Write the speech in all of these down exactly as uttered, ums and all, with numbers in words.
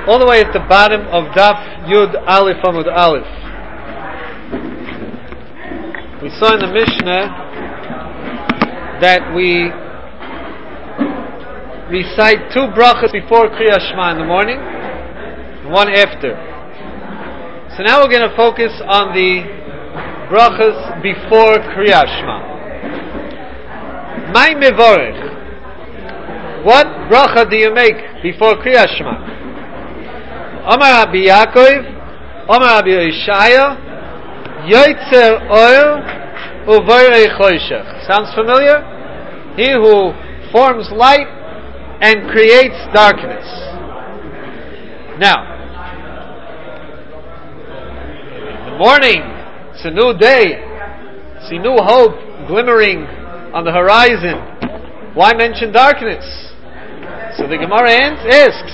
all the way at the bottom of Daf Yud Aleph Amud Aleph. We saw in the Mishnah that we recite two brachas before Kriyas Shema in the morning, and one after. So now we're going to focus on the brachas before Kriyas Shema. Mai mevorech. What bracha do you make before Kriyas Shema? Omar Rabbi Yaakov, Omar Rabbi Yeshaya, Yoitzer Oil Uvorei Choshech. Sounds familiar? He who forms light and creates darkness. Now, in the morning, it's a new day, it's a new hope glimmering on the horizon. Why mention darkness? So the Gemara asks,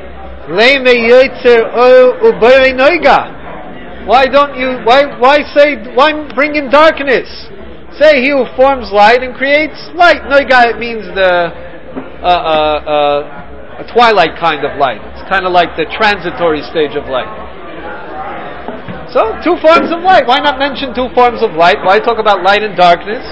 why don't you, why, why say, why bring in darkness? Say he who forms light and creates light. Noiga, it means the, uh, uh, uh, a twilight kind of light. It's kind of like the transitory stage of light. So, two forms of light. Why not mention two forms of light? Why talk about light and darkness?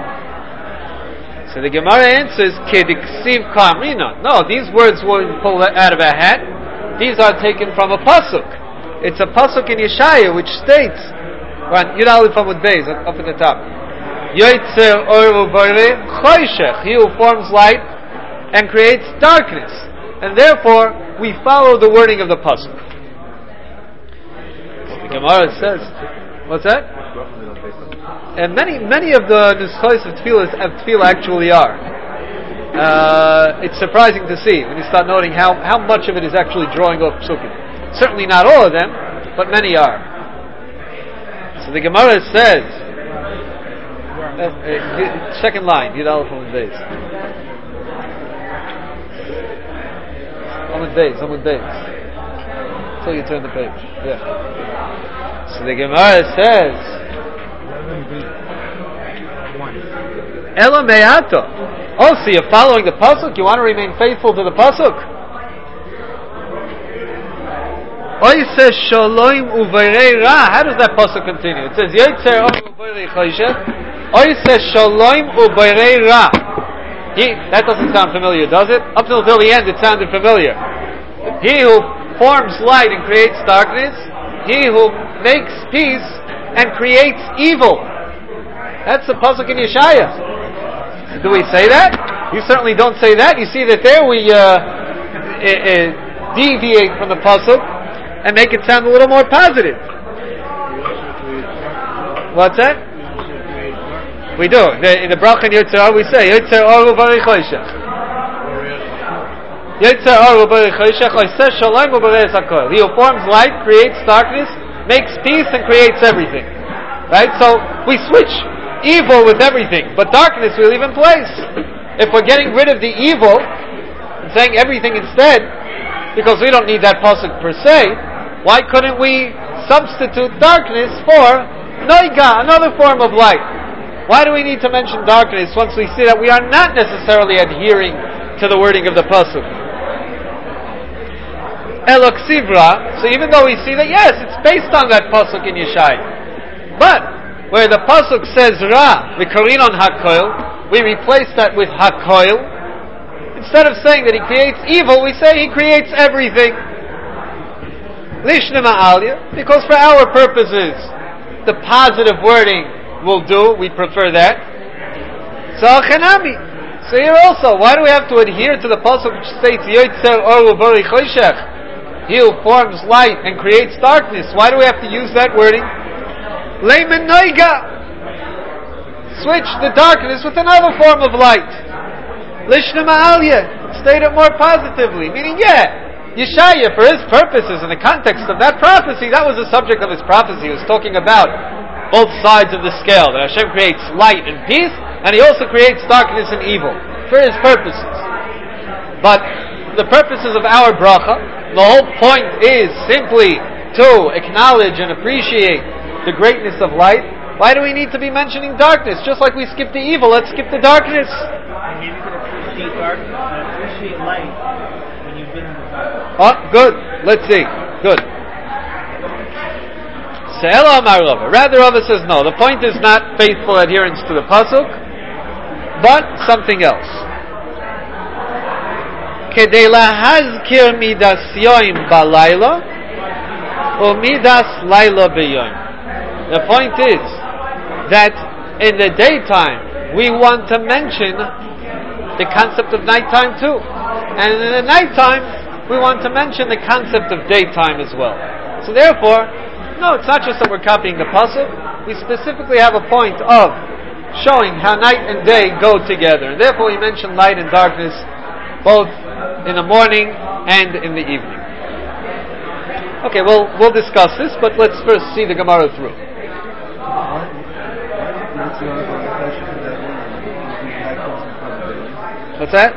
So the Gemara answers, Kediksiv Kamrina. No, these words weren't pulled out of a hat. These are taken from a pasuk. It's a pasuk in Yeshaya which states, right, Yud Aleph Amud Beis, up at the top. Yoitzer Or Uvorei Choshech. He who forms light and creates darkness. And therefore, we follow the wording of the pasuk. So the Gemara says, what's that? And many many of the nuschos of tefillah, of tefillah actually are. Uh, it's surprising to see when you start noting how, how much of it is actually drawing off psukim. Certainly not all of them, but many are. So the Gemara says, uh, uh, second line, Yud Aleph Amud Beis. Amud Beis, Amud Beis. Until you turn the page. Yeah. So the Gemara says, Ela me'ato. Oh, so you're following the pasuk? You want to remain faithful to the pasuk? Oiseh shaloim uvorei ra. How does that pasuk continue? It says Yoitzer Or Uvorei Choshech. Oiseh shaloim uvorei ra. He, that doesn't sound familiar, does it? Up until the end, it sounded familiar. He who forms light and creates darkness. He who makes peace and creates evil. That's the pasuk in Yeshaya. Do we say that? You certainly don't say that. You see that there we uh, uh, deviate from the pasuk and make it sound a little more positive. What's that? We do. The, in the bracha in Yoitzer Or we say Yoitzer Or Uvorei Choshech. Yoitzer Or Uvorei Choshech. Oiseh Shalom Uvorei Hakol. He who forms light, creates darkness, makes peace, and creates everything. Right? So we switch evil with everything, but darkness we leave in place. If we're getting rid of the evil and saying everything instead, because we don't need that pasuk per se, why couldn't we substitute darkness for noiga, another form of light? Why do we need to mention darkness once we see that we are not necessarily adhering to the wording of the pasuk? Eloksivra. So even though we see that yes, it's based on that pasuk in Yeshaya, but where the pasuk says Ra, v'karin on Hakoil, we replace that with Hakoil. Instead of saying that he creates evil, we say he creates everything. Lishna ma'alya, because for our purposes, the positive wording will do, we prefer that. So Chanami. So here also, why do we have to adhere to the pasuk which states Yoitzer Or Uvorei Choshech? He who forms light and creates darkness. Why do we have to use that wording? Leimen noiga. Switch the darkness with another form of light. Lishna ma'alya. State it more positively. Meaning, yeah, Yeshaya, for his purposes, in the context of that prophecy, that was the subject of his prophecy. He was talking about both sides of the scale. That Hashem creates light and peace, and He also creates darkness and evil. For his purposes. But the purposes of our bracha, the whole point is simply to acknowledge and appreciate the greatness of light. Why do we need to be mentioning darkness? Just like we skip the evil, let's skip the darkness. dark and appreciate light when you've been in the dark. Oh, good. Let's see. Good. Rather, Rava says no. The point is not faithful adherence to the pasuk, but something else. Kedei lahazkir midas yoim balayla umidas layla beyoim. The point is that in the daytime we want to mention the concept of nighttime too, and in the nighttime we want to mention the concept of daytime as well. So therefore, no, it's not just that we're copying the pasuk. We specifically have a point of showing how night and day go together, and therefore we mention light and darkness both in the morning and in the evening. Okay, well, we'll discuss this, but let's first see the Gemara through. What's that?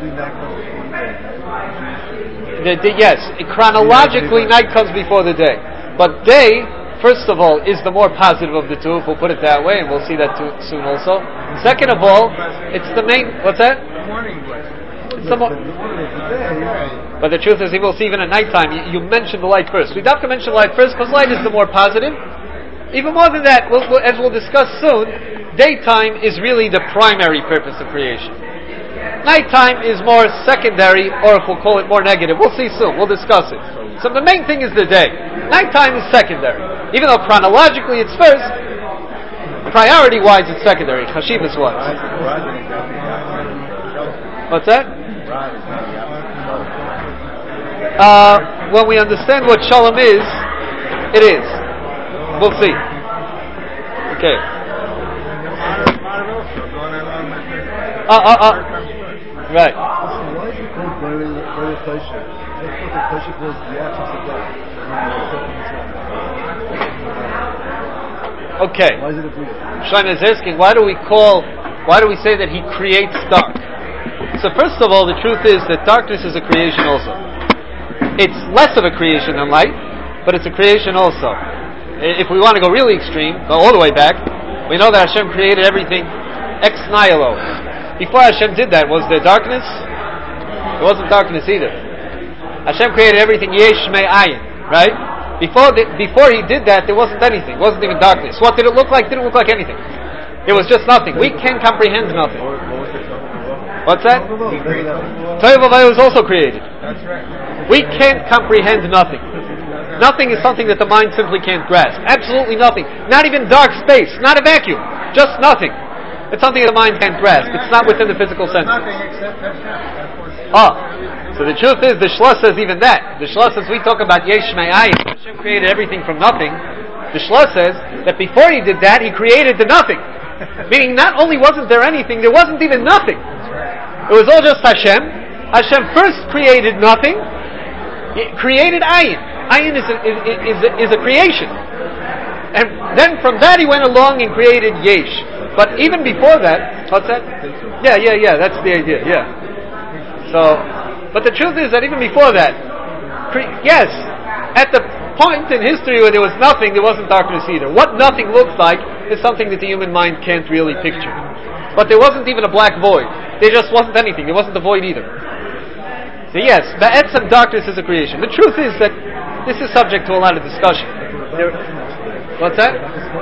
The, the, yes, chronologically night comes before the day. But day, first of all, is the more positive of the two, if we'll put it that way, and we'll see that too, soon also. Second of all, it's the main, what's that? The morning blessing. It's the mo- but the truth is, he will see even at nighttime, you, you mention the light first. We have to mention light first, because light is the more positive. Even more than that, we'll, we'll, as we'll discuss soon, daytime is really the primary purpose of creation. Nighttime is more secondary, or if we'll call it more negative. We'll see soon. We'll discuss it. So the main thing is the day. Nighttime is secondary. Even though chronologically it's first, priority-wise it's secondary, chashivas-wise. What's that? Uh, when we understand what shalom is, it is. We'll see. Okay. Uh, uh, uh. Right. Why is it called Boiler Kosher? That's what the Kosher calls the absence of light. Okay. Why is it a Buddha? Shlomo is asking, why do we call, why do we say that he creates dark? So first of all, the truth is that darkness is a creation also. It's less of a creation than light, but it's a creation also. If we want to go really extreme, go all the way back, we know that Hashem created everything ex nihilo. Before Hashem did that, was there darkness? There wasn't darkness either. Hashem created everything yesh me'ayin, right? Before the, before he did that, there wasn't anything. It wasn't even darkness. What did it look like? It didn't look like anything. It was just nothing. We can't comprehend nothing. What's that? Tohu v'avohu was also created. That's right. We can't comprehend nothing. Nothing is something that the mind simply can't grasp. Absolutely nothing. Not even dark space. Not a vacuum. Just nothing. It's something that the mind can't grasp. It's not within the physical senses. Nothing except Hashem. Ah, so the truth is, the Shlosh says even that. The Shlosh says, we talk about Yesh Me'ayin, Hashem created everything from nothing. The Shlosh says that before he did that, he created the nothing. Meaning, not only wasn't there anything, there wasn't even nothing. It was all just Hashem. Hashem first created nothing. He created Ayin. Ayin is a, is, is, a, is a creation. And then from that he went along and created Yesh. But even before that, what's that? Yeah, yeah, yeah, that's the idea, yeah. So, but the truth is that even before that, cre- yes, at the point in history where there was nothing, there wasn't darkness either. What nothing looks like is something that the human mind can't really picture. But there wasn't even a black void. There just wasn't anything. There wasn't the void either. So yes, the etzem darkness is a creation. The truth is that this is subject to a lot of discussion. There, what's that?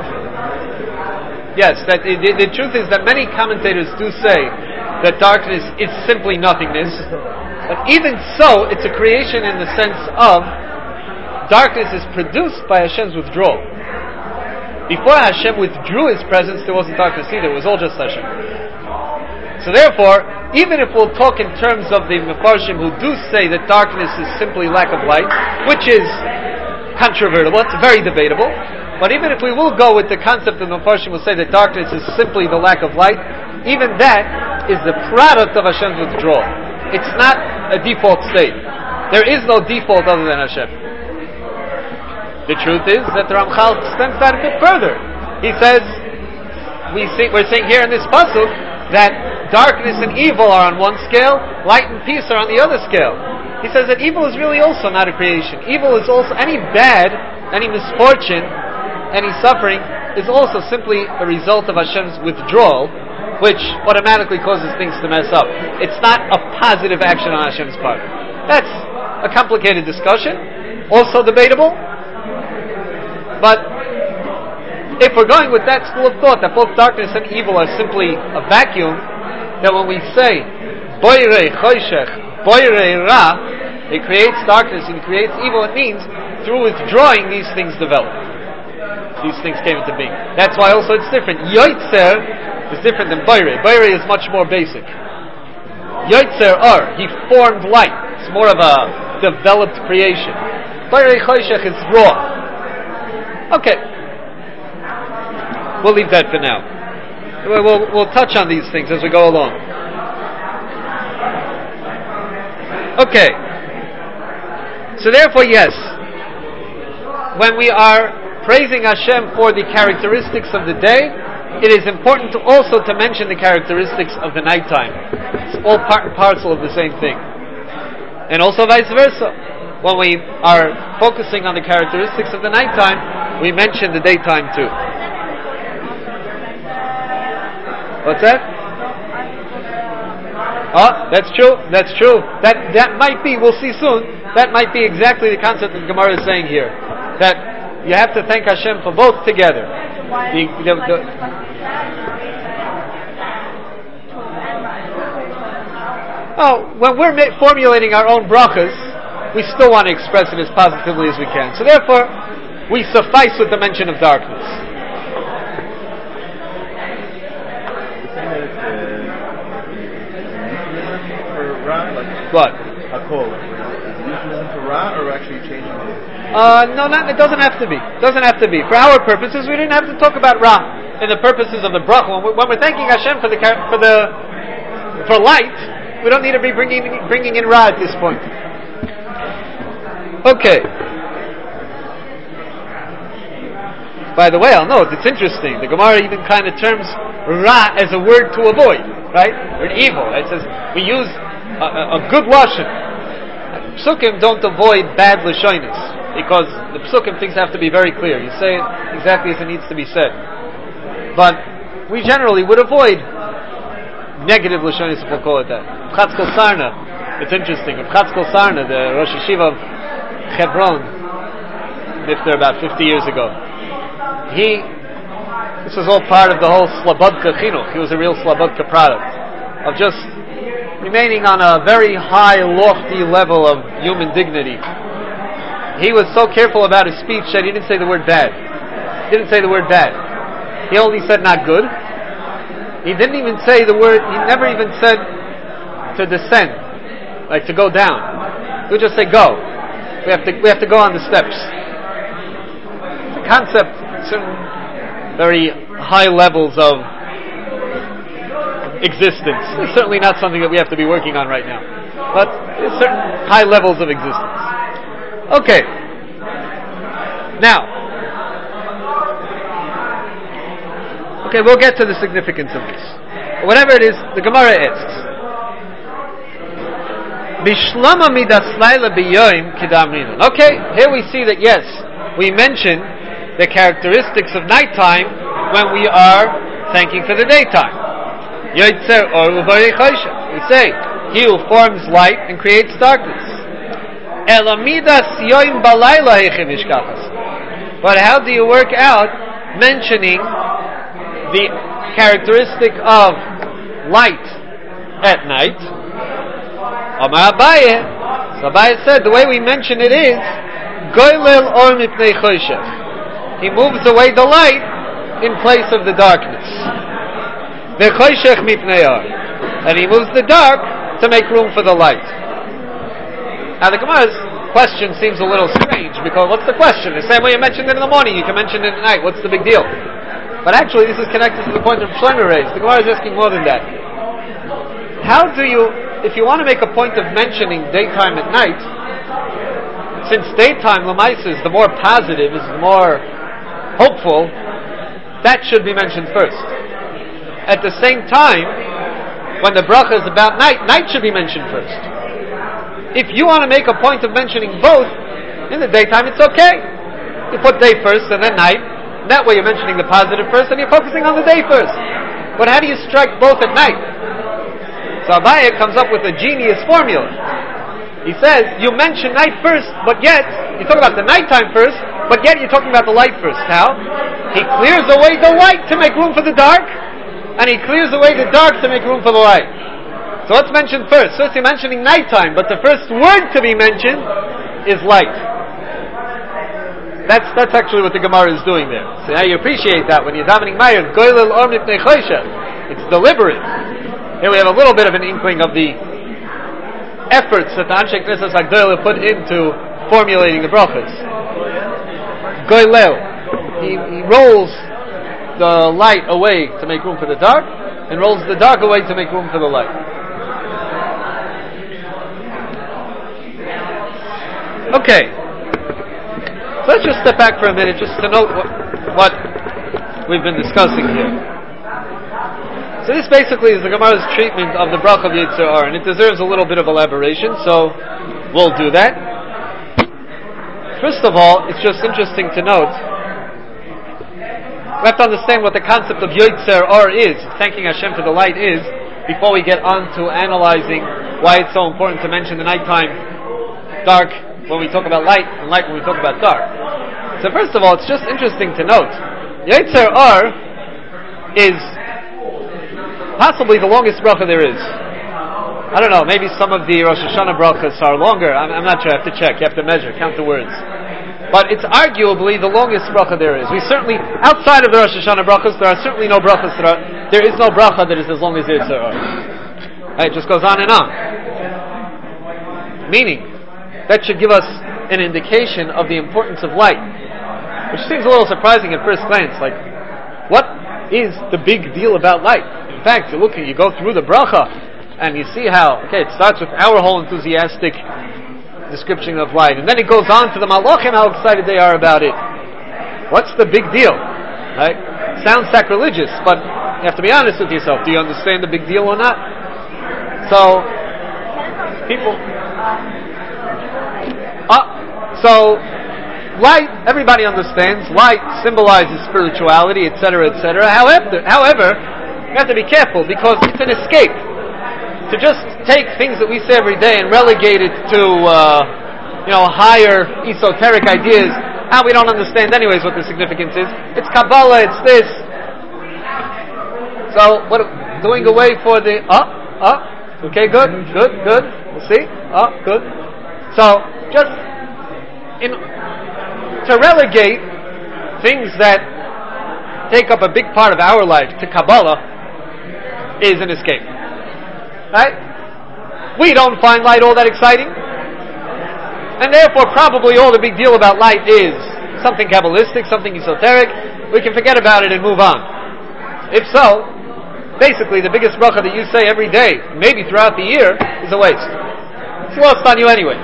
Yes, that the, the truth is that many commentators do say that darkness is simply nothingness. But even so, it's a creation in the sense of darkness is produced by Hashem's withdrawal. Before Hashem withdrew His presence, there wasn't darkness either. It was all just Hashem. So therefore, even if we'll talk in terms of the Mefarshim who do say that darkness is simply lack of light, which is controvertible, it's very debatable, but even if we will go with the concept of the Mefarshim will say that darkness is simply the lack of light, even that is the product of Hashem's withdrawal. It's not a default state. There is no default other than Hashem. The truth is that the Ramchal extends that a bit further. He says, we see, we're saying here in this pasuk that darkness and evil are on one scale, light and peace are on the other scale. He says that evil is really also not a creation. Evil is also, any bad, any misfortune, any suffering is also simply a result of Hashem's withdrawal. which automatically causes things to mess up. It's not a positive action on Hashem's part. That's a complicated discussion, also debatable. But if we're going with that school of thought that both darkness and evil are simply a vacuum, then when we say Boirei Choshech, Boirei Ra, it creates darkness and creates evil, it means through withdrawing these things develop. These things came into being. That's why also it's different. Yoitzer is different than Boirei. Boirei is much more basic. Yoitzer Ar, he formed light. It's more of a developed creation. Boirei Choshech is raw. Okay. We'll leave that for now. We'll, we'll, we'll touch on these things as we go along. Okay. So therefore, yes, when we are praising Hashem for the characteristics of the day, it is important to also to mention the characteristics of the nighttime. It's all part and parcel of the same thing. And also vice versa. When we are focusing on the characteristics of the nighttime, we mention the daytime too. What's that? Oh, that's true. That's true. That that might be, we'll see soon, that might be exactly the concept that the Gemara is saying here. That you have to thank Hashem for both together. The, the, the, oh, when we're ma- formulating our own brachas, we still want to express it as positively as we can. So therefore, we suffice with the mention of darkness. What? A call. Is it euphemism for Ra or actually changing it? Uh, no, not, it doesn't have to be. It doesn't have to be. For our purposes, we didn't have to talk about Ra in the purposes of the bracha. When we're, when we're thanking Hashem for the for the for light, we don't need to be bringing bringing in Ra at this point. Okay. By the way, I'll note it's interesting. The Gemara even kind of terms Ra as a word to avoid, right? Word evil. It says we use a, a, a good lashon. Psukim don't avoid bad lashonis because the psukim things have to be very clear. You say it exactly as it needs to be said. But we generally would avoid negative lashonis, if we'll call it that. Chatzkel Sarna. It's interesting. Chatzkel Sarna, the Rosh Yeshiva of Hebron, lived there about fifty years ago. He, this was all part of the whole Slobodka Chinuch. He was a real Slobodka product of just remaining on a very high, lofty level of human dignity. He was so careful about his speech that he didn't say the word bad. He didn't say the word bad. He only said not good. He didn't even say the word, he never even said to descend, like to go down. He would just say go. We have to, we have to go on the steps. The concept, certain very high levels of existence. It's certainly not something that we have to be working on right now. But there's certain high levels of existence. Okay. Now. Okay, we'll get to the significance of this. Whatever it is, the Gemara asks. Bishlama midas laila biyoim kidamrinon. Okay, here we see that yes, we mention the characteristics of nighttime when we are thanking for the daytime. Yoitzer or uvarei choshev. We say, he who forms light and creates darkness. Elamidas yoim balayla hechem ishkachas. But how do you work out mentioning the characteristic of light at night? Amar Abaye. So Abaye said the way we mention it is goylel or mipnei choshev. He moves away the light in place of the darkness. And he moves the dark to make room for the light. Now the Gemara's question seems a little strange because what's the question? The same way you mentioned it in the morning, you can mention it at night. What's the big deal? But actually this is connected to the point of Shlomo raised. The Gemara is asking more than that. How do you, if you want to make a point of mentioning daytime at night, since daytime, Lamaisa, is the more positive, is the more hopeful, that should be mentioned first. At the same time, when the bracha is about night, night should be mentioned first. If you want to make a point of mentioning both, in the daytime it's okay. You put day first and then night. That way you're mentioning the positive first and you're focusing on the day first. But how do you strike both at night? So Abaye comes up with a genius formula. He says, you mention night first, but yet, you talk about the nighttime first, but yet you're talking about the light first. How? He clears away the light to make room for the dark, and he clears away the dark to make room for the light. So what's mentioned first? First you're mentioning nighttime, but the first word to be mentioned is light. That's that's actually what the Gemara is doing there. So now you appreciate that when you're davening Mayr, Goylel Or Mipnei Choshev. It's deliberate. Here we have a little bit of an inkling of the efforts that the Anshe Knesset Hagdolah put into formulating the brachas. Goylel. He, he rolls the light away to make room for the dark, and rolls the dark away to make room for the light. Okay. So let's just step back for a minute just to note what, what we've been discussing here. So this basically is the Gemara's treatment of the bracha of Yetzer Hara, and it deserves a little bit of elaboration, so we'll do that. First of all, it's just interesting to note, we have to understand what the concept of Yetzer Hara is, thanking Hashem for the light is, before we get on to analyzing why it's so important to mention the nighttime dark when we talk about light, and light when we talk about dark. So first of all, it's just interesting to note, Yetzer Hara is possibly the longest bracha there is. I don't know, maybe some of the Rosh Hashanah brachas are longer, I'm, I'm not sure, I have to check, you have to measure, count the words. But it's arguably the longest bracha there is. We certainly, outside of the Rosh Hashanah brachas, there are certainly no brachas that are, there is no bracha that is as long as Yetzer Hara. Right, it just goes on and on. Meaning, that should give us an indication of the importance of light, which seems a little surprising at first glance. Like, what is the big deal about light? In fact, you look and you go through the bracha, and you see how, okay, it starts with our whole enthusiastic description of light, and then it goes on to the Malachim, how excited they are about it. What's the big deal? Right? Sounds sacrilegious, but you have to be honest with yourself. Do you understand the big deal or not? So, people... Uh, so, light, everybody understands, light symbolizes spirituality, et cetera, et cetera. However, however, you have to be careful, because it's an escape. To just take things that we say every day and relegate it to, uh, you know, higher esoteric ideas, ah, we don't understand anyways what the significance is. It's Kabbalah, it's this. So, what, doing away for the, uh, uh, okay, good, good, good, we'll see, uh, good. So, just, in, to relegate things that take up a big part of our life to Kabbalah is an escape. Right? We don't find light all that exciting. And therefore probably all the big deal about light is something Kabbalistic, something esoteric. We can forget about it and move on. If so, basically the biggest bracha that you say every day, maybe throughout the year, is a waste. It's lost on you anyways.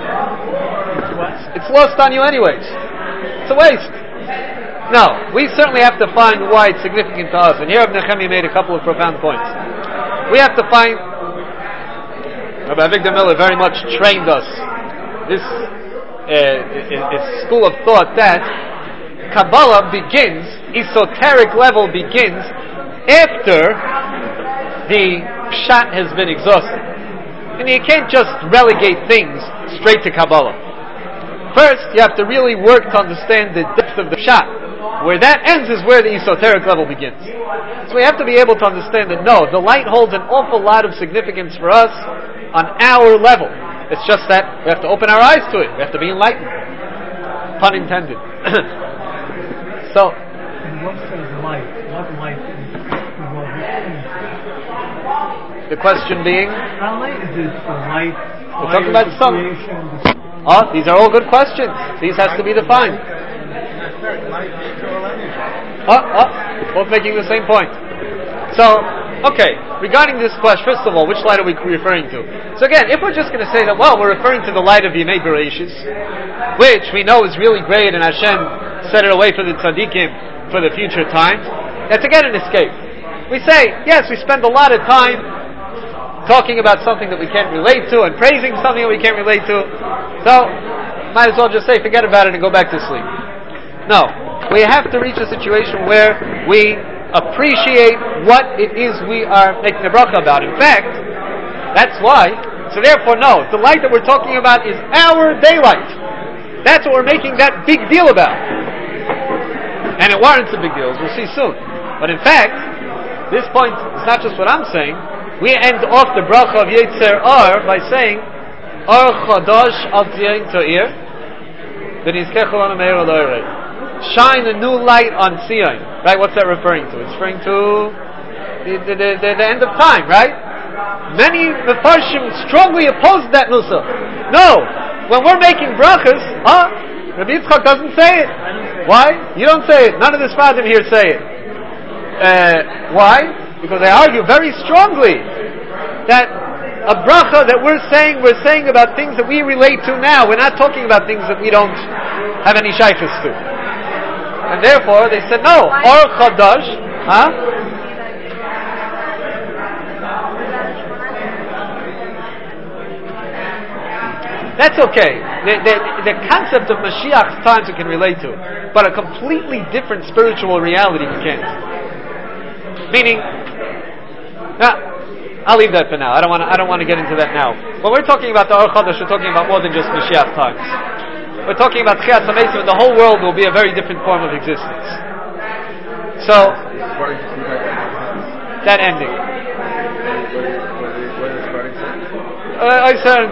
It's lost on you anyways. It's a waste. No, we certainly have to find why it's significant to us. And here Rabbi Nechemia made a couple of profound points. We have to find... Rabbi Avigdor Miller very much trained us. This uh, is school of thought that Kabbalah begins, esoteric level begins, after the pshat has been exhausted. And you can't just relegate things straight to Kabbalah. First, you have to really work to understand the depth of the pshat. Where that ends is where the esoteric level begins. So we have to be able to understand that no, the light holds an awful lot of significance for us on our level. It's just that we have to open our eyes to it. We have to be enlightened. Pun intended. So, and what says light? What light is what is the question being? How light is it? The light. We're talking about the sun. Oh, these are all good questions. These has to be defined. Oh, oh, both making the same point. So, okay, regarding this question, first of all, which light are we referring to? So again, if we're just going to say that, well, we're referring to the light of Yemei Bereshis, which we know is really great, and Hashem set it away for the tzaddikim for the future times, that's again an escape. We say, yes, we spend a lot of time talking about something that we can't relate to, and praising something that we can't relate to, so might as well just say, forget about it and go back to sleep. No, we have to reach a situation where we appreciate what it is we are making a bracha about. In fact, that's why, so therefore no, the light that we're talking about is our daylight. That's what we're making that big deal about. And it warrants a big deal, as we'll see soon. But in fact, this point is not just what I'm saying. We end off the bracha of Yetzer Or by saying, Or Chodosh Al Tzion To'ir, V'nizkechu Lanu Meir Al Orei. Shine a new light on Zion. Right? What's that referring to? It's referring to the, the, the, the, the end of time, right? Many Mefarshim strongly oppose that nusach. No! When we're making brachas, huh? Rabbi Yitzchak doesn't say it. Why? You don't say it. None of the Sfadim here say it. Uh, why? Because they argue very strongly that a bracha that we're saying, we're saying about things that we relate to now. We're not talking about things that we don't have any shaykhs to. And therefore, they said, no, Or Chadash, huh? That's okay. The, the, the concept of Mashiach's times we can relate to, but a completely different spiritual reality we can't. Meaning, now, I'll leave that for now. I don't want to. I don't want to get into that now. When we're talking about the Or Chadash, we're talking about more than just Mashiach times. We're talking about Tchias HaMeisim, and the whole world will be a very different form of existence. So, that ending. I said,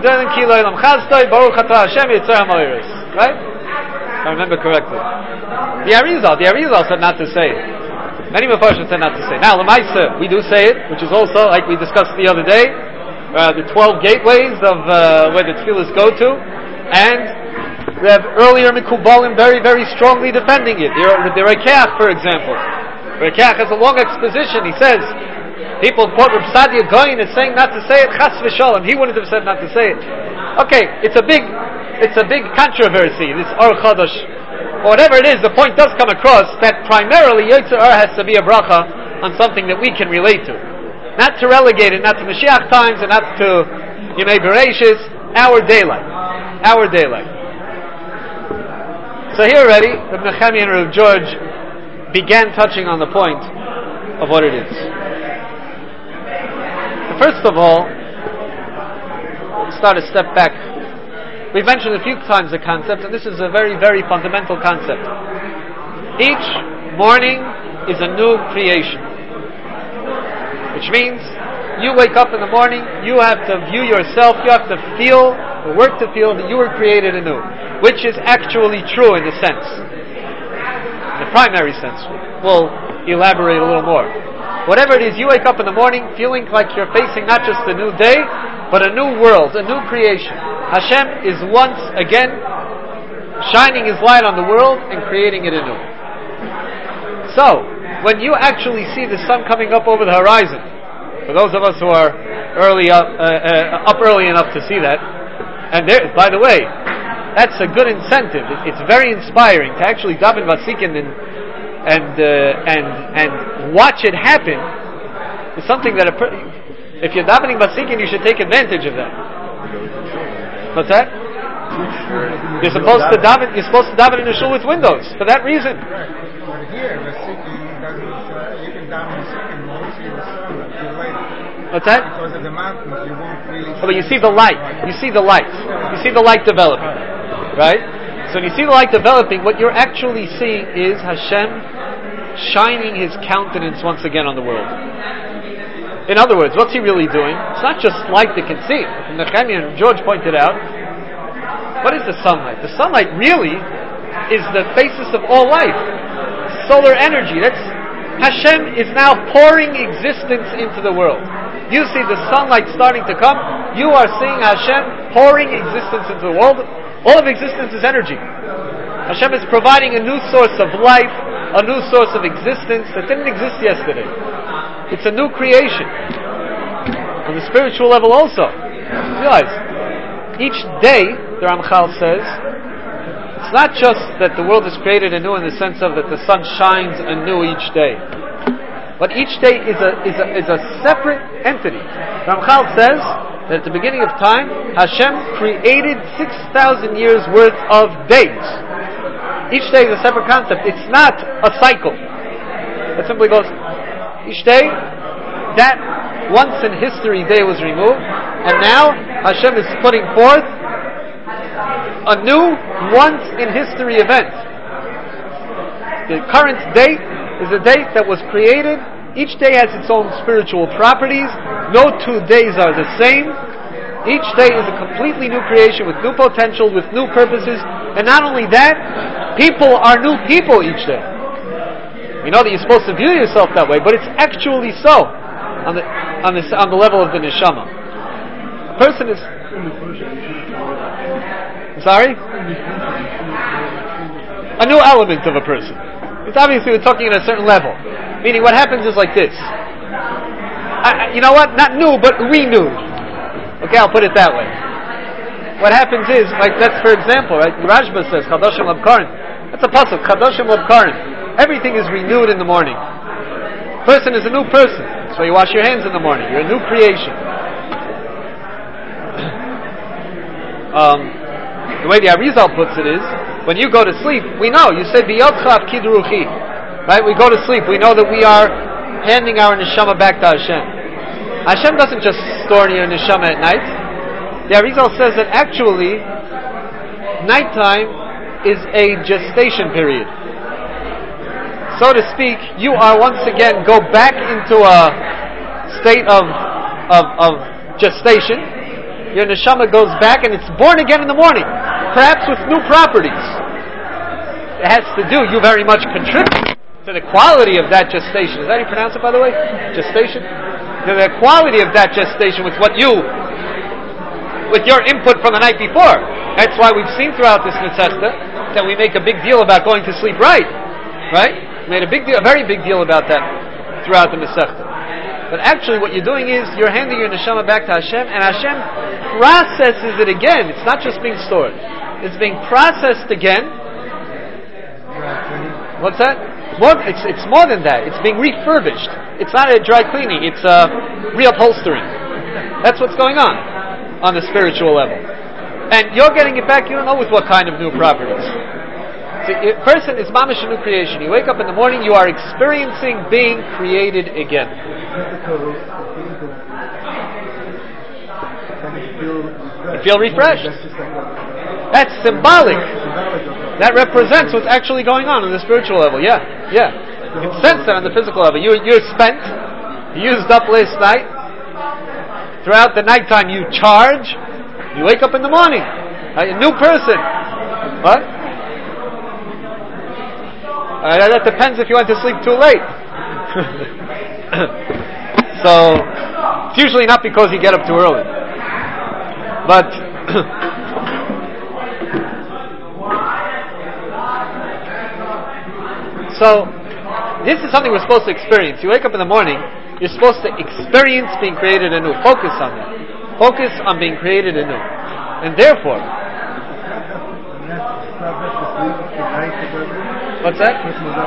right? If I remember correctly. The Arizal, the Arizal said not to say it. Many Mefarshim said not to say it. Now, Lamaisa, we do say it, which is also, like we discussed the other day, uh, the twelve gateways of uh, where the tefillahs go to, and we have earlier Mikubalim very, very strongly defending it. The, the Rekeach, for example. Rekeach has a long exposition. He says, people quote Reb Sadia Goyin as saying not to say it, Chas v'Shalom. He wouldn't have said not to say it. Okay, it's a big, it's a big controversy, this Or Chodosh. Whatever it is, the point does come across that primarily Yetzer Or has to be a bracha on something that we can relate to. Not to relegate it, not to Mashiach times, and not to Yemei Bereshis, our daylight. Our daylight. So here already, Reb Nechemia and Reb George began touching on the point of what it is. First of all, let's start a step back. We've mentioned a few times the concept, and this is a very, very fundamental concept. Each morning is a new creation. Which means, you wake up in the morning, you have to view yourself, you have to feel, or work to feel that you were created anew. Which is actually true in the sense. In the primary sense. We'll elaborate a little more. Whatever it is, you wake up in the morning feeling like you're facing not just a new day, but a new world, a new creation. Hashem is once again shining His light on the world and creating it anew. So, when you actually see the sun coming up over the horizon, for those of us who are early up, uh, uh, up early enough to see that, and there, by the way, that's a good incentive. It, it's very inspiring to actually daven vasikin and and uh, and and watch it happen. Is something that a per- if you're davening vasikin, you should take advantage of that. What's that? You're supposed to daven. You're supposed to daven in a shul with windows for that reason. Right. But here, vasikin doesn't. Uh, you can daven vasikin, you won't see the sun until later. What's that? Because of the mountains, you won't really. Oh, but you see the light. You see the light. You see the light developing. Right? So when you see the light developing, what you're actually seeing is Hashem shining His countenance once again on the world. In other words, what's He really doing? It's not just light that can see. And Nechemia and George pointed out, what is the sunlight? The sunlight really is the basis of all life. Solar energy. That's Hashem is now pouring existence into the world. You see the sunlight starting to come, you are seeing Hashem pouring existence into the world. All of existence is energy. Hashem is providing a new source of life, a new source of existence that didn't exist yesterday. It's a new creation. On the spiritual level also. Realize, each day, the Ramchal says, it's not just that the world is created anew in the sense of that the sun shines anew each day. But each day is a, is a, is a separate entity. Ramchal says that at the beginning of time, Hashem created six thousand years worth of days. Each day is a separate concept. It's not a cycle. It simply goes each day, that once in history day was removed, and now Hashem is putting forth a new once in history event. The current date is a date that was created. Each day has its own spiritual properties. No two days are the same. Each day is a completely new creation with new potential, with new purposes. And not only that, people are new people each day. You know that you're supposed to view yourself that way, but it's actually so on the on the on the level of the neshama. A person is. I'm sorry? A new element of a person. It's obviously we're talking at a certain level. Meaning, what happens is like this. I, you know what? Not new, but renewed. Okay, I'll put it that way. What happens is, like that's for example, right? Rashba says, Chadoshim Labkarim. That's a pasuk, Chadoshim Labkarim. Everything is renewed in the morning. Person is a new person. So you wash your hands in the morning. You're a new creation. um, the way the Arizal puts it is, when you go to sleep, we know, you say, B'yotcha Kid Ruchi. Right? We go to sleep, we know that we are handing our neshama back to Hashem. Hashem doesn't just store your neshama at night. The Arizal says that actually, nighttime is a gestation period. So to speak, you are once again go back into a state of, of, of gestation. Your neshama goes back and it's born again in the morning, perhaps with new properties. It has to do, you very much contribute to the quality of that gestation. Is that how you pronounce it, by the way? Gestation? To the quality of that gestation with what you, with your input from the night before. That's why we've seen throughout this Masechta that we make a big deal about going to sleep right. Right? We made a big deal, a very big deal about that throughout the Masechta. But actually what you're doing is you're handing your neshama back to Hashem, and Hashem processes it again. It's not just being stored. It's being processed again. What's that? More, it's, it's more than that. It's being refurbished. It's not a dry cleaning. It's a reupholstering. That's what's going on on the spiritual level. And you're getting it back, you don't know with what kind of new properties. So a person is mamish a new creation. You wake up in the morning, you are experiencing being created again. You feel refreshed. That's symbolic. That represents what's actually going on on the spiritual level. Yeah, yeah. You can sense that on the physical level. You, you're spent, you used up last night. Throughout the nighttime you charge. You wake up in the morning. A new person. What? Uh, that depends if you went to sleep too late. So, it's usually not because you get up too early. But, so, this is something we're supposed to experience. You wake up in the morning, you're supposed to experience being created anew. Focus on that. Focus on being created anew. And therefore, what's that?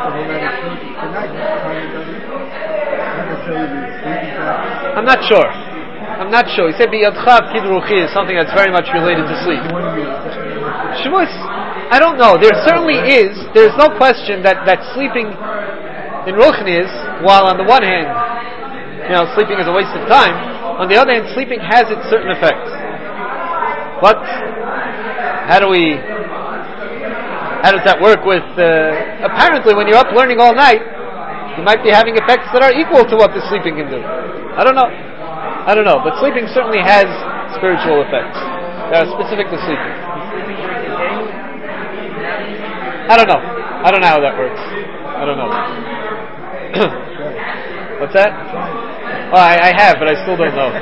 I'm not sure. I'm not sure. He said B'yadcha Kid Ruchi is something that's very much related to sleep. Shavuos, I don't know. There certainly is. There's no question that, that sleeping in Ruchni is, while on the one hand, you know, sleeping is a waste of time, on the other hand, sleeping has its certain effects. But how do we How does that work with, uh, apparently when you're up learning all night, you might be having effects that are equal to what the sleeping can do. I don't know. I don't know. But sleeping certainly has spiritual effects that are specific to sleeping. I don't know. I don't know how that works. I don't know. What's that? Oh, I, I have, but I still don't know.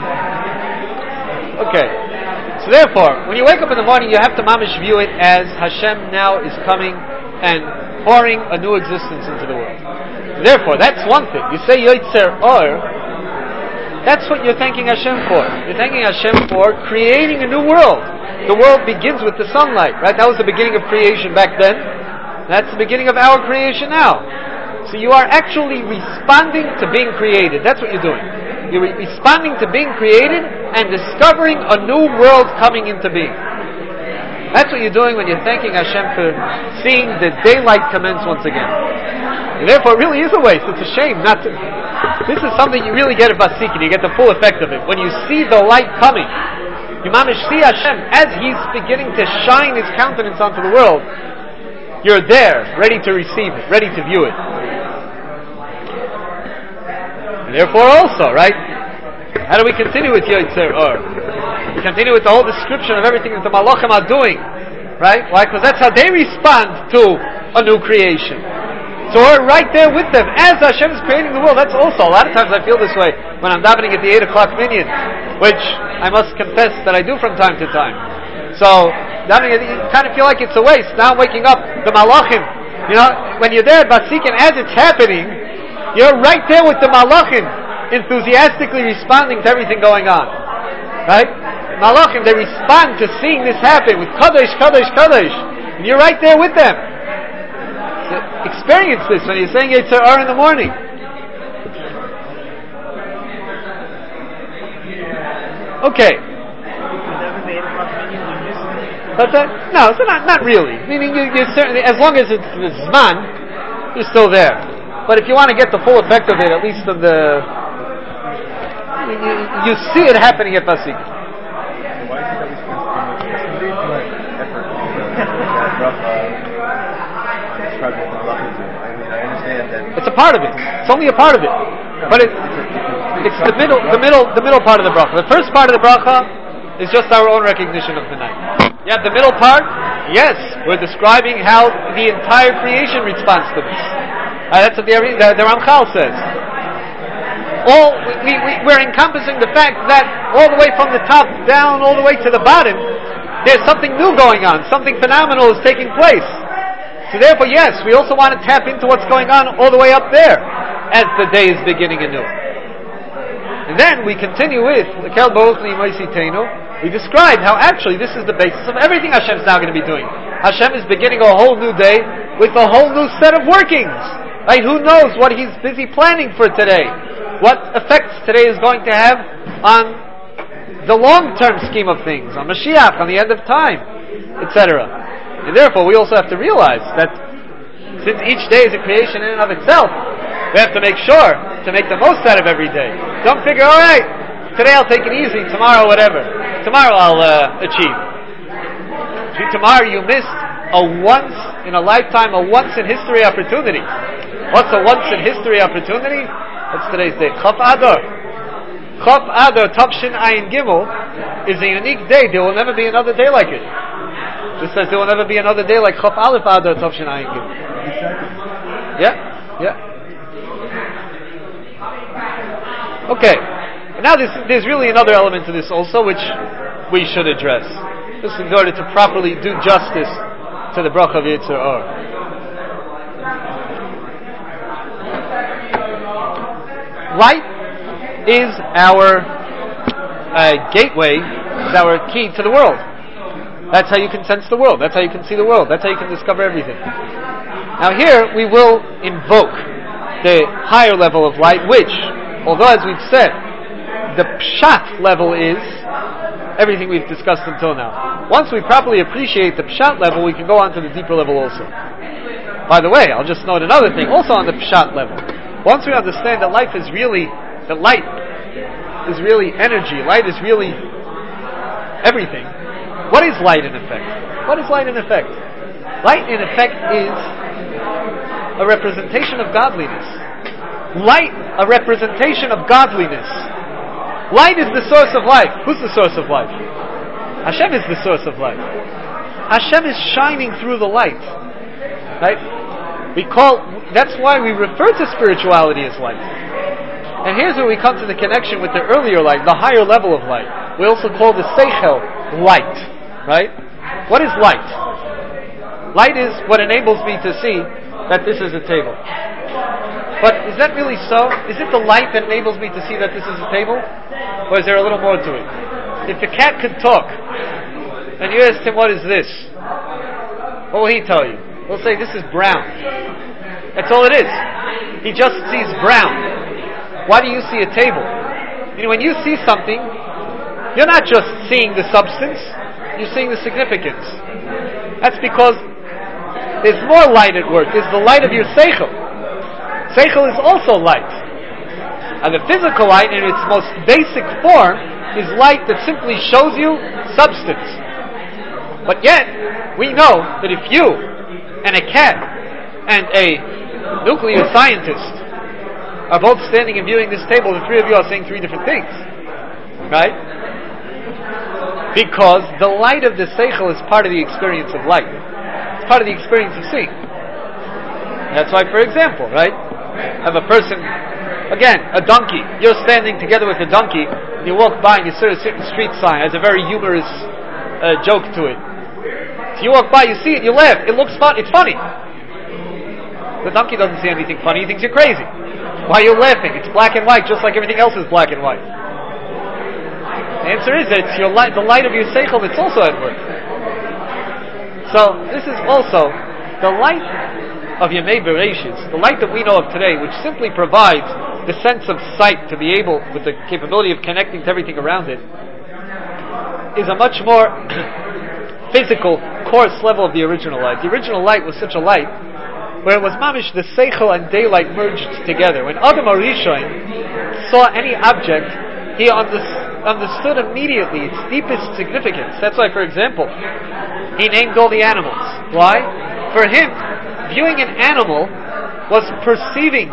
Okay. So therefore, when you wake up in the morning, you have to mamish view it as Hashem now is coming and pouring a new existence into the world. Therefore, that's one thing. You say Yotzer Or, that's what you're thanking Hashem for. You're thanking Hashem for creating a new world. The world begins with the sunlight, right? That was the beginning of creation back then. That's the beginning of our creation now. So you are actually responding to being created. That's what you're doing. You're re- responding to being created and discovering a new world coming into being. That's what you're doing when you're thanking Hashem for seeing the daylight commence once again. And therefore, it really is a waste. It's a shame not to. This is something you really get at Basikin. You get the full effect of it. When you see the light coming, you mamish see Hashem as He's beginning to shine His countenance onto the world. You're there, ready to receive it, ready to view it. And therefore, also, right? How do we continue with Yotzer Or? We continue with the whole description of everything that the Malachim are doing, right? Why? Because that's how they respond to a new creation. So we're right there with them as Hashem is creating the world. That's also, a lot of times I feel this way when I'm davening at the eight o'clock minyan, which I must confess that I do from time to time. So, davening, you kind of feel like it's a waste. Now I'm waking up the Malachim. You know, when you're there at Basikin, as it's happening, you're right there with the Malachim, enthusiastically responding to everything going on. Right? Malachim, they respond to seeing this happen with Kadosh, Kadosh, Kadosh. And you're right there with them. So experience this when you're saying Yotzer Or in the morning. Okay. But uh, no, so not not really. Meaning you, you certainly, as long as it's the Zman, you're still there. But if you want to get the full effect of it, at least of the, you, you, you see it happening at Basikin. Why is it that we spend so much effort on that bracha on describing what Allah is doing? I mean, I understand that it's a part of it. It's only a part of it, but it, it's the middle, the middle, the middle part of the bracha. The first part of the bracha is just our own recognition of the night. Yeah, the middle part, yes, we're describing how the entire creation responds to this. Uh, that's what the, the, the Ramchal says. All we, we, we're encompassing the fact that all the way from the top down, all the way to the bottom, there's something new going on. Something phenomenal is taking place. So therefore, yes, we also want to tap into what's going on all the way up there as the day is beginning anew. And then we continue with Lekel Baruch Ni'moisi Teinu. We described how actually this is the basis of everything Hashem is now going to be doing. Hashem is beginning a whole new day with a whole new set of workings. Right? Who knows what He's busy planning for today? What effects today is going to have on the long-term scheme of things, on Mashiach, on the end of time, et cetera. And therefore, we also have to realize that since each day is a creation in and of itself, we have to make sure to make the most out of every day. Don't figure, all right, today I'll take it easy, tomorrow whatever. Tomorrow I'll uh, achieve. See, tomorrow you missed a once in a lifetime, a once in history opportunity. What's a once in history opportunity? What's today's date? Chaf Adar. Chaf Adar, Tavshin Ayin Gimel, is a unique day. There will never be another day like it. Just as there will never be another day like Chaf Aleph Adar, Tavshin Ayin Gimel. Yeah? Yeah. Okay. Now there's, there's really another element to this also, which we should address. Just in order to properly do justice to the bracha of Yotzer Or. Light is our uh, gateway, is our key to the world. That's how you can sense the world. That's how you can see the world. That's how you can discover everything. Now here we will invoke the higher level of light, which, although as we've said, the pshat level is everything we've discussed until now. Once we properly appreciate the pshat level, we can go on to the deeper level also. By the way, I'll just note another thing, also on the pshat level. Once we understand that life is really, that light is really energy, light is really everything. What is light in effect? What is light in effect? Light in effect is a representation of godliness. Light, a representation of godliness. Light is the source of life. Who's the source of life? Hashem is the source of life. Hashem is shining through the light. Right? We call, that's why we refer to spirituality as light. And here's where we come to the connection with the earlier light, the higher level of light. We also call the seichel light. Right? What is light? Light is what enables me to see that this is a table. But is that really so? Is it the light that enables me to see that this is a table? Or is there a little more to it? If the cat could talk, and you asked him, what is this? What will he tell you? He'll say, this is brown. That's all it is. He just sees brown. Why do you see a table? You know, when you see something, you're not just seeing the substance, you're seeing the significance. That's because there's more light at work. There's the light of your seichel. Seichel is also light. And the physical light, in its most basic form, is light that simply shows you substance. But yet, we know that if you and a cat and a nuclear scientist are both standing and viewing this table, the three of you are saying three different things. Right? Because the light of the Seichel is part of the experience of light. It's part of the experience of seeing. That's why, for example, right? Have a person, again, a donkey. You're standing together with a donkey, and you walk by and you see a certain street sign. It has a very humorous uh, joke to it. So you walk by, you see it, you laugh. It looks fun. It's funny. The donkey doesn't see anything funny. He thinks you're crazy. Why are you laughing? It's black and white, just like everything else is black and white. The answer is that it's your light, the light of your seichel that's also at work. So this is also the light of Yemei Bereshis, the light that we know of today, which simply provides the sense of sight to be able, with the capability of connecting to everything around it, is a much more physical, coarse level of the original light. The original light was such a light where it was mamish, the seichel and daylight merged together. When Adam HaRishon saw any object, he under- understood immediately its deepest significance. That's why, for example, he named all the animals. Why? For him, viewing an animal was perceiving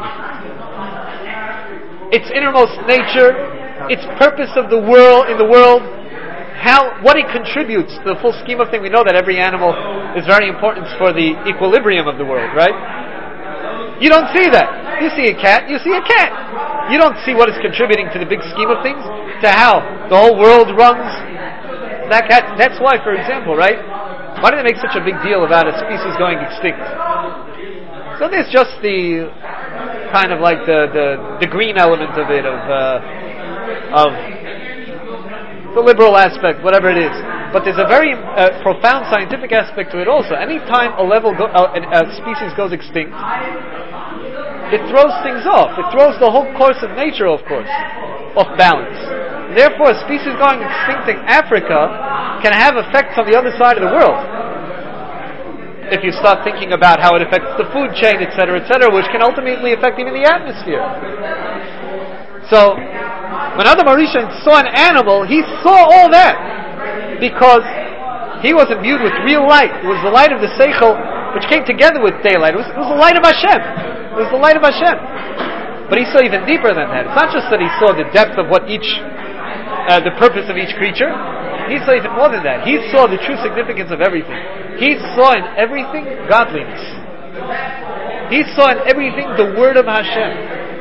its innermost nature, its purpose of the world in the world, how what it contributes to the full scheme of things. We know that every animal is very important for the equilibrium of the world, right? You don't see that. You see a cat, you see a cat. You don't see what it's contributing to the big scheme of things, to how the whole world runs. That cat. That's why, for example, right? Why do they make such a big deal about a species going extinct? So there's just the kind of like the, the, the green element of it, of uh, of the liberal aspect, whatever it is. But there's a very uh, profound scientific aspect to it also. Anytime a level go, uh, a species goes extinct, it throws things off. It throws the whole course of nature, of course, off balance. Therefore, a species going extinct in Africa can have effects on the other side of the world. If you start thinking about how it affects the food chain, et cetera, et cetera, which can ultimately affect even the atmosphere. So, when Adam HaRishon saw an animal, he saw all that because he was imbued with real light. It was the light of the Seichel, which came together with daylight. It was, it was the light of Hashem. It was the light of Hashem. But he saw even deeper than that. It's not just that he saw the depth of what each Uh, the purpose of each creature. He saw even more than that. He saw the true significance of everything. He saw in everything godliness. He saw in everything the word of Hashem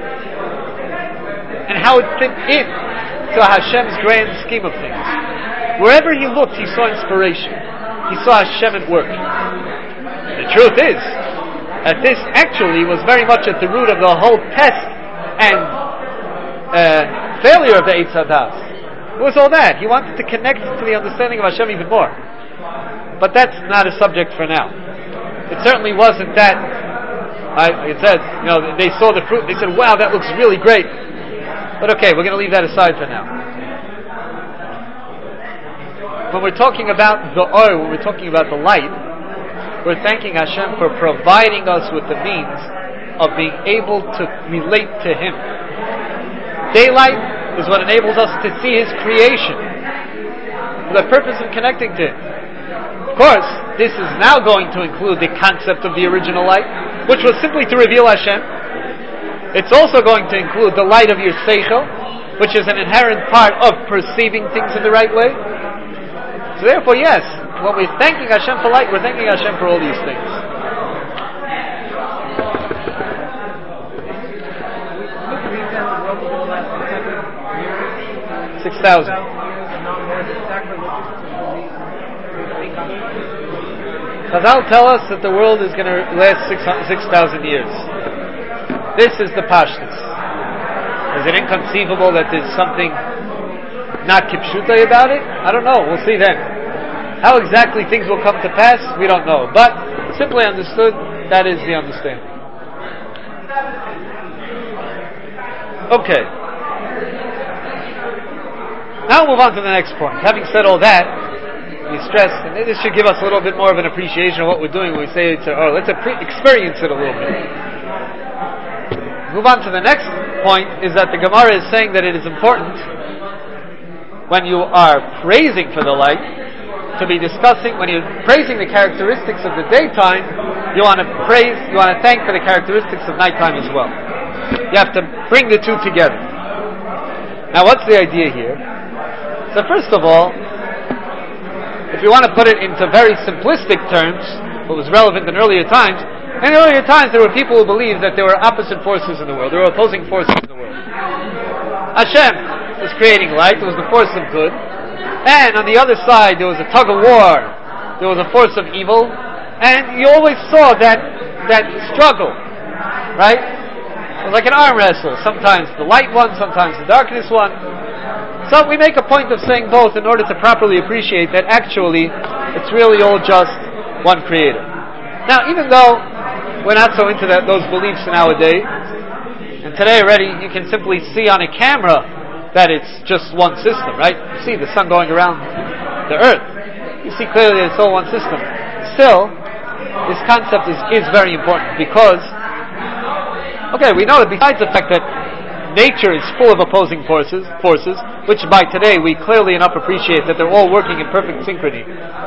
and how it fit in to Hashem's grand scheme of things. Wherever he looked, he saw inspiration. He saw Hashem at work. The truth is that this actually was very much at the root of the whole test and uh, failure of the Eitz Hadas. It was all that. He wanted to connect to the understanding of Hashem even more. But that's not a subject for now. It certainly wasn't that. I, it says, you know, they saw the fruit, they said, wow, that looks really great. But okay, we're going to leave that aside for now. When we're talking about the Or, when we're talking about the light, we're thanking Hashem for providing us with the means of being able to relate to Him. Daylight is what enables us to see His creation for the purpose of connecting to Him. Of course, this is now going to include the concept of the original light, which was simply to reveal Hashem. It's also going to include the light of your seichel, which is an inherent part of perceiving things in the right way. So therefore, yes, when we're thanking Hashem for light, we're thanking Hashem for all these things. Six thousand. Chazal tell us that the world is going to last six six thousand years. This is the pashtus. Is it inconceivable that there's something not kipshutai about it? I don't know. We'll see then. How exactly things will come to pass, we don't know. But simply understood, that is the understanding. Okay. Now we'll move on to the next point. Having said all that, we stressed, and this should give us a little bit more of an appreciation of what we're doing when we say it's, oh, let's appre- experience it a little bit. move on to the next point, is that the Gemara is saying that it is important when you are praising for the light to be discussing, when you're praising the characteristics of the daytime, you want to praise, you want to thank for the characteristics of nighttime as well. You have to bring the two together. Now, what's the idea here? So first of all, if you want to put it into very simplistic terms, what was relevant in earlier times, in earlier times there were people who believed that there were opposite forces in the world, there were opposing forces in the world. Hashem was creating light, it was the force of good, and on the other side there was a tug of war, there was a force of evil, and you always saw that that struggle, right? It was like an arm wrestle, sometimes the light one, sometimes the darkness one. So we make a point of saying both in order to properly appreciate that actually it's really all just one creator. Now, even though we're not so into that, those beliefs nowadays, and today already you can simply see on a camera that it's just one system, right? You see the sun going around the earth. You see clearly that it's all one system. Still, this concept is, is very important because, okay, we know that besides the fact that nature is full of opposing forces, forces, which by today we clearly enough appreciate that they're all working in perfect synchrony.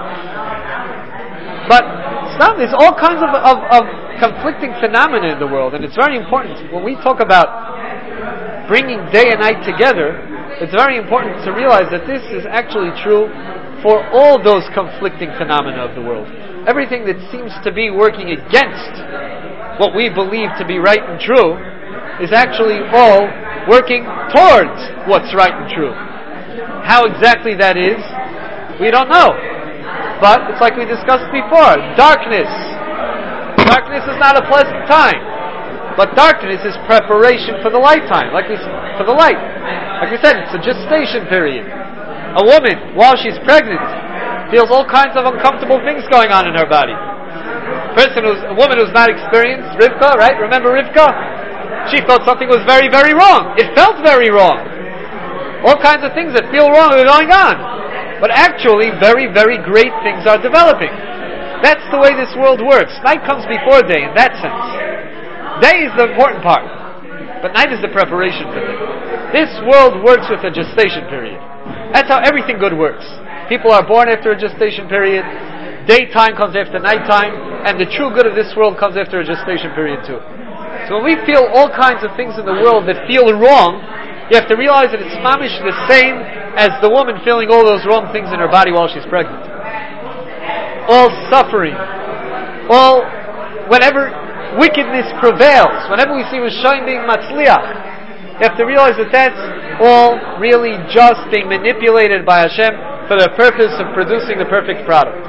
But now there's all kinds of, of, of conflicting phenomena in the world, and it's very important when we talk about bringing day and night together. It's very important to realize that this is actually true for all those conflicting phenomena of the world. Everything that seems to be working against what we believe to be right and true is actually all working towards what's right and true. How exactly that is, we don't know. But it's like we discussed before. Darkness. Darkness is not a pleasant time. But darkness is preparation for the light time. Like we, for the light. Like we said, it's a gestation period. A woman, while she's pregnant, feels all kinds of uncomfortable things going on in her body. A person who's, a woman who's not experienced, Rivka, right? Remember Rivka? She thought something was very, very wrong. It felt very wrong. All kinds of things that feel wrong are going on. But actually, very, very great things are developing. That's the way this world works. Night comes before day, in that sense. Day is the important part. But night is the preparation for day. This world works with a gestation period. That's how everything good works. People are born after a gestation period. Daytime comes after nighttime. And the true good of this world comes after a gestation period too. So when we feel all kinds of things in the world that feel wrong, you have to realize that it's mamish the same as the woman feeling all those wrong things in her body while she's pregnant. All suffering, all, whenever wickedness prevails, whenever we see Rishayim being matzliach, you have to realize that that's all really just being manipulated by Hashem for the purpose of producing the perfect product.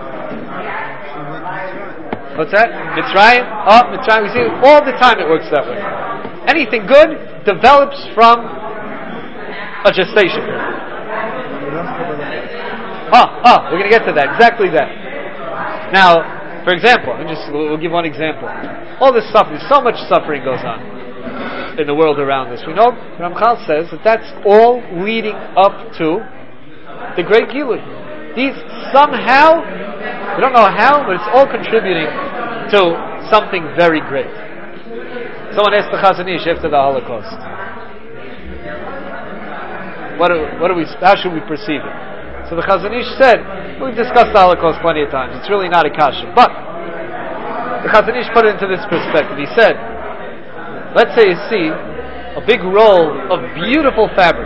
What's that? Mitzrayim? Oh, Mitzrayim. We see it all the time it works that way. Anything good develops from a gestation period. Oh, oh, we're going to get to that. Exactly that. Now, for example, I'll just, we'll, we'll give one example. All this suffering, so much suffering goes on in the world around us. We know, Ramchal says, that that's all leading up to the great Gilui. These somehow, we don't know how, but it's all contributing to something very great. Someone asked the Chazon Ish after the Holocaust, what do, what do we, how should we perceive it? So the Chazon Ish said, we've discussed the Holocaust plenty of times, it's really not a kasha, but the Chazon Ish put it into this perspective. He said, let's say you see a big roll of beautiful fabric,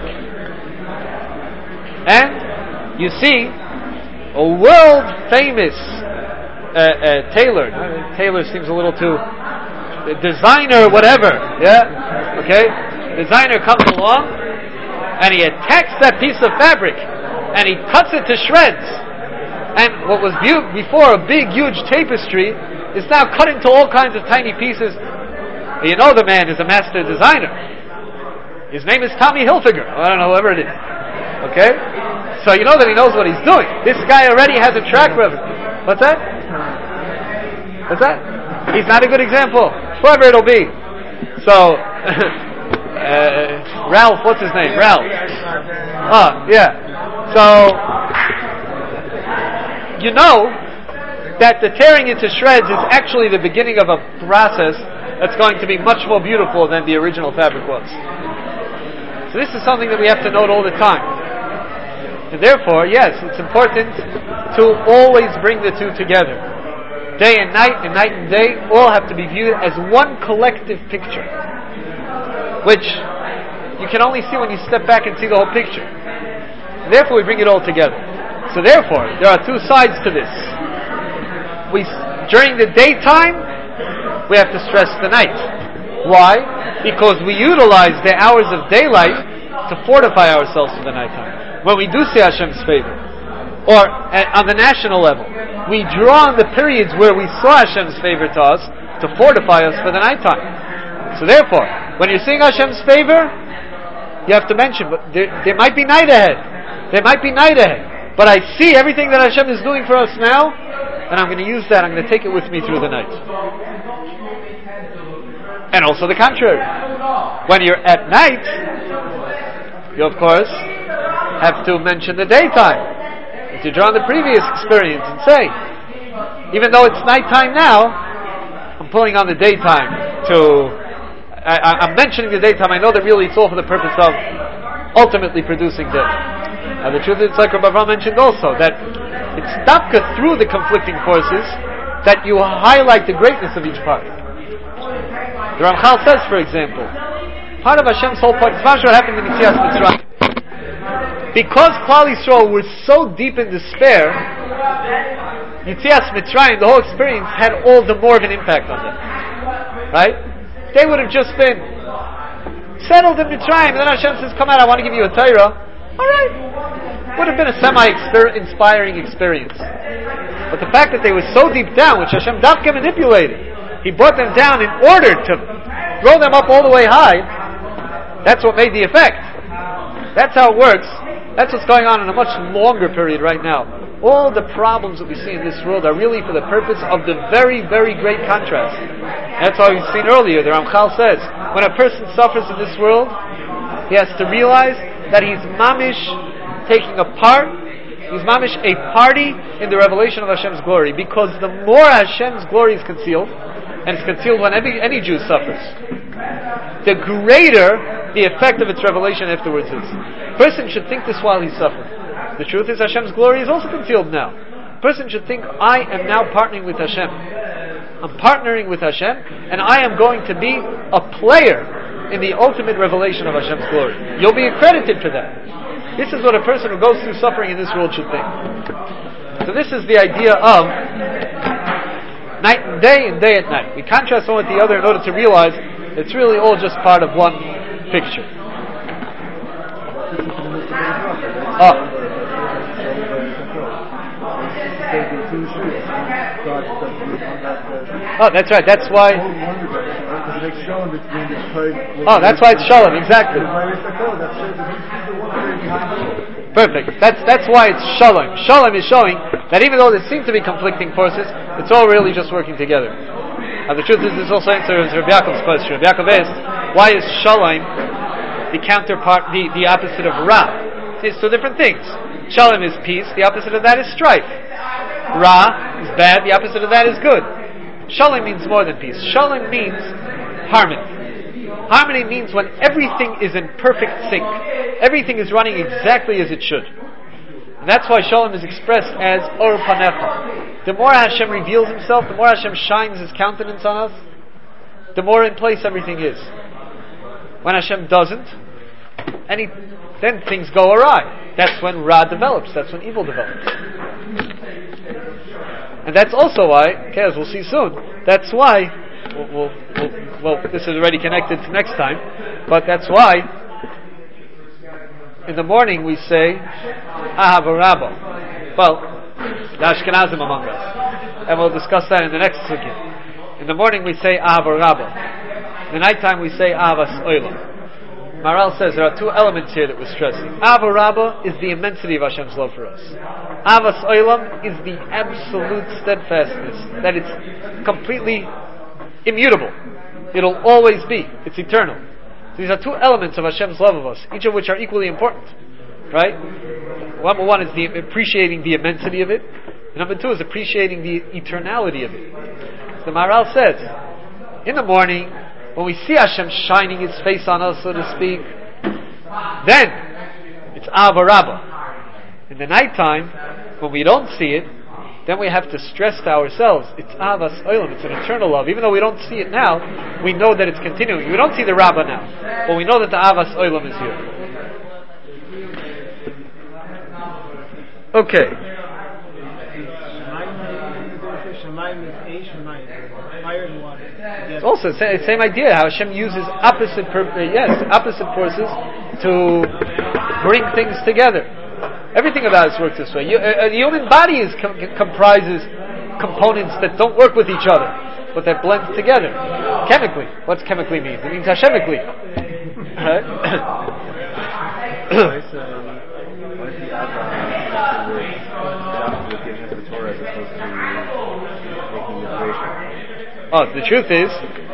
and you see a world famous uh, uh, tailor. Uh, tailor seems a little too uh, designer, whatever. Yeah, okay. Designer comes along and he attacks that piece of fabric and he cuts it to shreds. And what was be- before a big, huge tapestry is now cut into all kinds of tiny pieces. You know the man is a master designer. His name is Tommy Hilfiger. I don't know whoever it is. Okay. So you know that he knows what he's doing. This guy already has a track record. What's that? What's that? He's not a good example. Whoever it'll be. So, uh, Ralph, what's his name? Ralph. Oh, yeah. So, you know that the tearing into shreds is actually the beginning of a process that's going to be much more beautiful than the original fabric was. So this is something that we have to note all the time. And therefore, yes, it's important to always bring the two together. Day and night, and night and day, all have to be viewed as one collective picture, which you can only see when you step back and see the whole picture. And therefore, we bring it all together. So therefore, there are two sides to this. We, during the daytime, we have to stress the night. Why? Because we utilize the hours of daylight to fortify ourselves for the nighttime. When we do see Hashem's favor, or uh, on the national level, we draw on the periods where we saw Hashem's favor to us to fortify us for the nighttime. So therefore, when you're seeing Hashem's favor, you have to mention, but there, there might be night ahead. There might be night ahead. But I see everything that Hashem is doing for us now, and I'm going to use that, I'm going to take it with me through the night. And also the contrary. When you're at night, you of course have to mention the daytime. If you draw on the previous experience and say, even though it's nighttime now, I'm pulling on the daytime to, I, I'm mentioning the daytime, I know that really it's all for the purpose of ultimately producing day. Now the truth is, like Rabbi Avraham mentioned also, that it's dafka through the conflicting forces that you highlight the greatness of each part. The Ramchal says, for example, part of Hashem's whole point, it's not sure what happened in Yetzias Mitzrayim. Because Klal Yisrael were so deep in despair, Yetzias Mitzrayim, the whole experience, had all the more of an impact on them. Right? They would have just been settled in Mitzrayim, and then Hashem says, come out, I want to give you a Torah. Alright. Would have been a semi-inspiring experience. But the fact that they were so deep down, which Hashem Dafka manipulated, He brought them down in order to throw them up all the way high, that's what made the effect. That's how it works. That's what's going on in a much longer period right now. All the problems that we see in this world are really for the purpose of the very, very great contrast. That's why we've seen earlier, the Ramchal says, when a person suffers in this world, he has to realize that he's mamish taking a part, he's mamish a party in the revelation of Hashem's glory, because the more Hashem's glory is concealed, and it's concealed when any, any Jew suffers, the greater the effect of its revelation afterwards is. A person should think this while he's suffering. The truth is, Hashem's glory is also concealed now. A person should think, I am now partnering with Hashem. I'm partnering with Hashem, and I am going to be a player in the ultimate revelation of Hashem's glory. You'll be accredited for that. This is what a person who goes through suffering in this world should think. So this is the idea of night and day and day and night. We contrast one with the other in order to realize it's really all just part of one picture. Oh. Oh, that's right. That's why. Oh, that's why it's Shalom. Exactly. Perfect. That's that's why it's Shalom. Shalom is showing that even though there seem to be conflicting forces, it's all really just working together. And the truth is, this also answers Rabbi Yaakov's question. Rabbi Yaakov asks, why is Shalom the counterpart, the, the opposite of Ra? It's two different things. Shalom is peace, the opposite of that is strife. Ra is bad, the opposite of that is good. Shalom means more than peace. Shalom means harmony. Harmony means when everything is in perfect sync. Everything is running exactly as it should. And that's why Shalom is expressed as Or Panecha. The more Hashem reveals Himself, the more Hashem shines His countenance on us, the more in place everything is. When Hashem doesn't, any, then things go awry. That's when Ra develops. That's when evil develops. And that's also why, okay, as we'll see soon, that's why, we'll, we'll, we'll, well, this is already connected to next time, but that's why, in the morning we say, Ahav Rabba. Well, the Ashkenazim among us. And we'll discuss that in the next sugya. In the morning we say Ahav Rabba. In the nighttime we say Ahavas Oilam. Maral says there are two elements here that we're stressing. Ahavas Rabba is the immensity of Hashem's love for us. Ahavas Oilam is the absolute steadfastness, that it's completely immutable. It'll always be. It's eternal. So these are two elements of Hashem's love of us, each of which are equally important. Right? Number one is the appreciating the immensity of it. And number two is appreciating the eternality of it. So the Maral says, In the morning, when we see Hashem shining His face on us, so to speak, then it's Ava Rabbah. In the nighttime, when we don't see it, then we have to stress to ourselves, it's Avas Olam, it's an eternal love. Even though we don't see it now, we know that it's continuing. We don't see the Rabbah now, but we know that the Avas Olam is here. Okay. It's also the same, same idea, how Hashem uses opposite, pur- uh, yes, opposite forces to bring things together. Everything about us works this way. You, uh, the human body is com- comprises components that don't work with each other, but that blend together chemically. What's chemically mean? It means Hashemically. Right? Why is the Ava with giving us the Torah as opposed to making the creation? Oh, the truth is,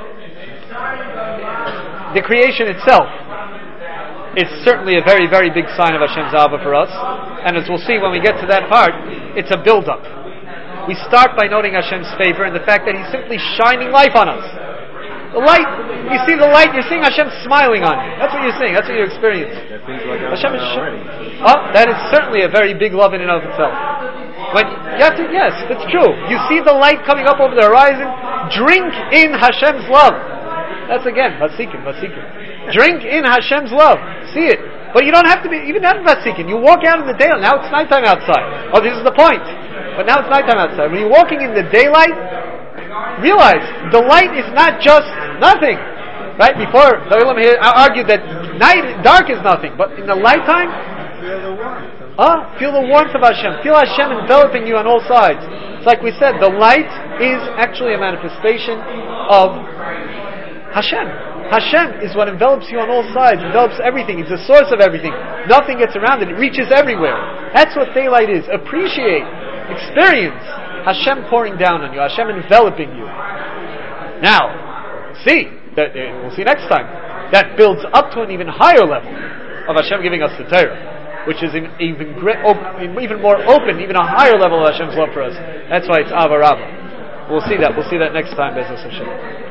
the creation itself is certainly a very, very big sign of Hashem's Ava for us. And as we'll see when we get to that part, it's a build-up. We start by noting Hashem's favor and the fact that He's simply shining life on us. The light, you see the light, you're seeing Hashem smiling on you. That's what you're seeing, that's what you're experiencing. That seems like Hashem is sh- oh, that is certainly a very big love in and of itself. When you have to, yes, it's true. You see the light coming up over the horizon, drink in Hashem's love. That's again, Vasikin, Vasikin. Drink in Hashem's love. See it. But you don't have to be, even not Vasikin. You walk out in the daylight. Now it's nighttime outside. Oh, this is the point. But now it's nighttime outside. When you're walking in the daylight, realize the light is not just nothing. Right? Before, the Ulam here argued that night, dark is nothing. But in the light time, Feel the warmth. uh, feel the warmth of Hashem. Feel Hashem enveloping you on all sides. It's like we said, the light is actually a manifestation of Hashem. Hashem is what envelops you on all sides, envelops everything. It's the source of everything. Nothing gets around it. It reaches everywhere. That's what daylight is. Appreciate, experience Hashem pouring down on you, Hashem enveloping you. Now, see, that, uh, we'll see next time, that builds up to an even higher level of Hashem giving us the Torah, which is an even, great, open, even more open, even a higher level of Hashem's love for us. That's why it's Ava Rabbah. We'll see that. We'll see that next time, Be'ez Hashem.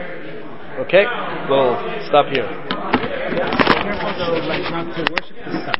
Okay, we'll stop here. Careful though, like not to worship the sun.